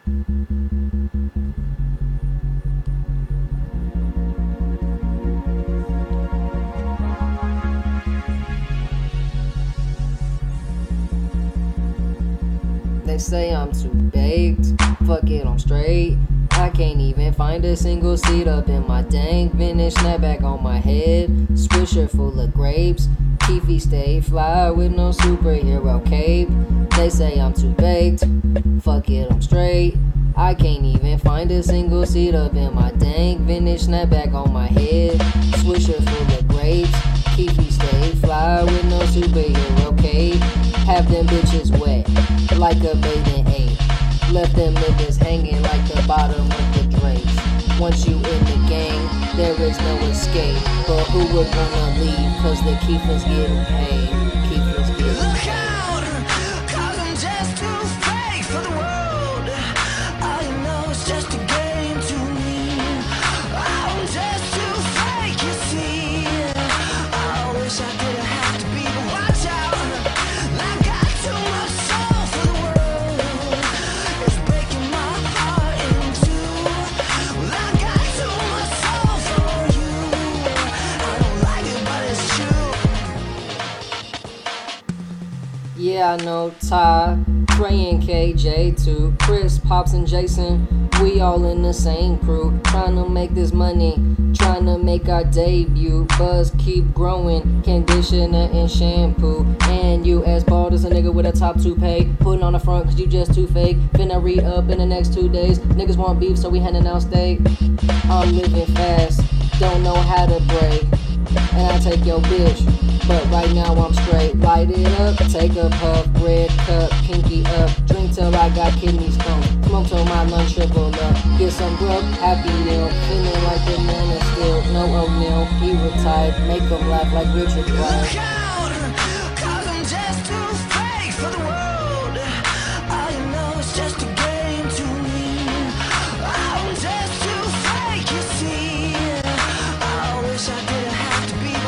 They say I'm too baked, fuck it, I'm straight. I can't even find a single seed up in my dank vintage snapback on my head. Swisher full of grapes, Keefy stay fly with no superhero cape. They say I'm too baked, fuck it, I'm straight. I can't even find a single seed up in my dank vintage snapback on my head. Swisher full of grapes, Keefy stay fly with no superhero cape. Have them bitches wet like a bathing ape. Left them niggas hanging like the bottom of the drapes. Once you in the gang, there is no escape. But who would wanna leave? Cause the keepers getting paid. Keepers getting Look paid. out, cause I'm just too fake for the world. All you know is just a game to me. I'm just too fake, you see. I wish I didn't have to be, but watch out. I got too much soul for the world. It's breaking my heart in two. Well, I got too much soul for you. I don't like it, but it's true. Yeah, I know Ty, Trey and KJ too, Chris, Pops and Jason, we all in the same crew, trying to make this money, trying to make our debut. Buzz keep growing, conditioner and shampoo. And you as bald as a nigga with a top toupee, putting on the front cause you just too fake. Finna re-up in the next 2 days, niggas want beef so we handing out steak. I'm living fast, don't know how to break, and I take your bitch, but right now I'm straight. Light it up, take a puff, red cup, pinky up, drink till I got kidney stones, smoke till my lungs shrivel up, get some grub, happy meal, feeling like the man is still, no O'Neal, he retired, make him laugh like Richard Pryor. Look out, cause I'm just too fake for the world. All you know is just a game to me. I'm just too fake, you see. I wish I didn't have to be,